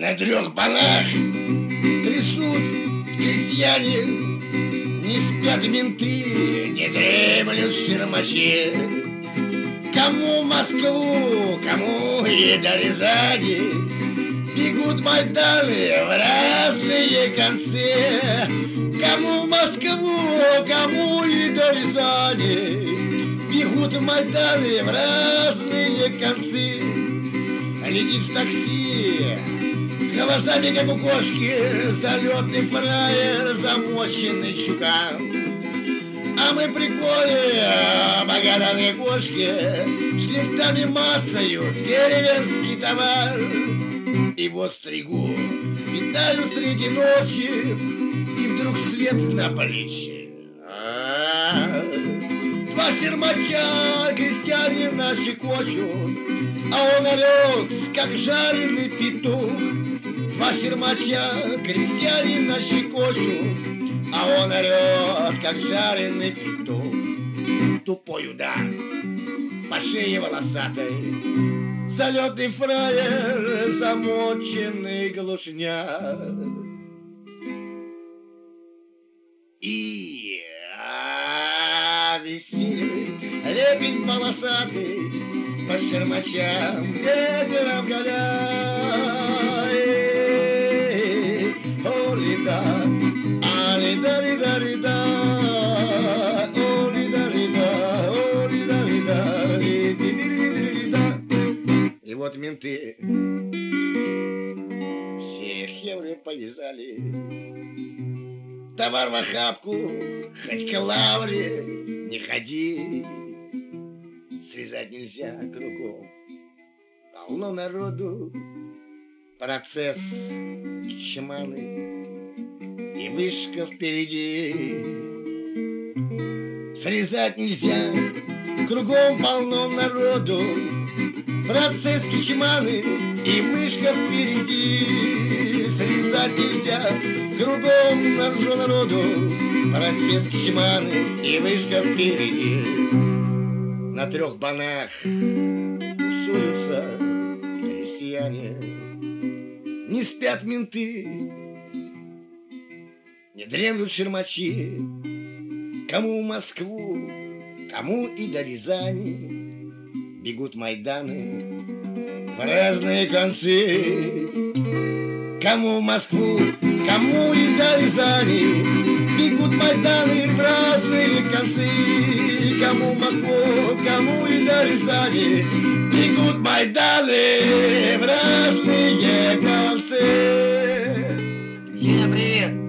На трех банах трясут крестьяне, не спят менты, не дремлют ширмачи. Кому в Москву, кому и до Рязани бегут Майданы в разные концы. Кому в Москву, кому и до Рязани бегут Майданы в разные концы. Летит в такси с глазами, как у кошки, залетный фраер, замоченный чукан. А мы приколе, магаданые кошки, шлифтами мацают деревенский товар. Его стригу, витаю среди ночи, и вдруг свет на плечи. Два сермача крестьянина щекочут, а он орет, как жареный петух. Два сермача крестьянина щекочут, а он орет, как жареный петух. Тупой удар по шее волосатой, залетный фраер, замоченный глушняк. И веселый лебедь полосатый по шермачам ветером гоняет. О, лида, а лида, лида, лида, о, лида, лида, о, лида, лида, лида, лида. И вот менты всех евро повязали, товар в охапку, хоть к лавре не ходи. Срезать нельзя кругом, полно народу, процесс чманы и вышка впереди. Срезать нельзя, кругом полно народу, процесс чманы и вышка впереди. Срезать нельзя, кругом народу, процесс чманы и вышка впереди. На трех банах тусуются крестьяне, не спят менты, не дремлют шермачи. Кому в Москву, кому и до Рязани бегут Майданы в разные концы. Кому в Москву, кому и до Рязани бегут Майданы в разные концы. Кому в Москву, кому и до Рязани бегут Майданы в разные концы. Женя, привет!